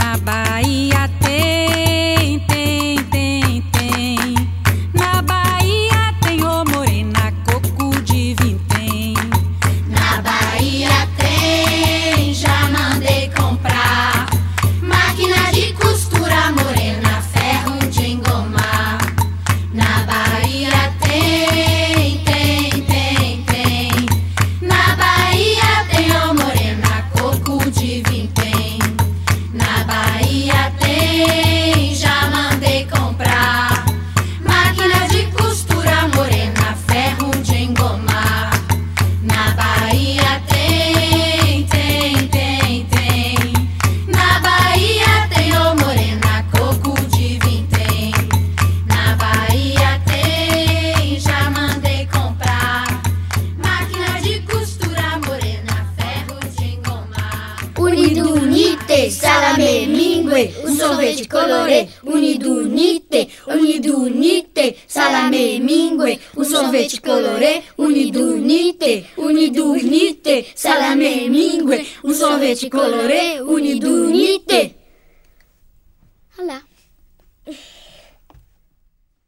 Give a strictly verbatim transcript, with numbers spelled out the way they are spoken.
Na Bahia tem, tem, tem, tem. Na Bahia tem ô morena, coco de vintém. Na Bahia tem, já mandei comprar. Máquina de costura morena, ferro de engomar. Na Bahia tem, tem, tem, tem. Na Bahia tem ô morena, coco de vintém. Na Bahia tem, já mandei comprar. Máquina de costura morena, ferro de engomar. Na Bahia tem, tem, tem, tem. Na Bahia tem ô morena, coco de vintém. Na Bahia tem, já mandei comprar. Máquina de costura morena, ferro de engomar. Unido, unite, salame, mingue, un sorvete coloré. Unido, unite, unido, unite, salame, mingue, un sorvete coloré. Unido, unite, unido, unite, salame, mingue, un sorvete coloré. Unido, unite. Olha lá.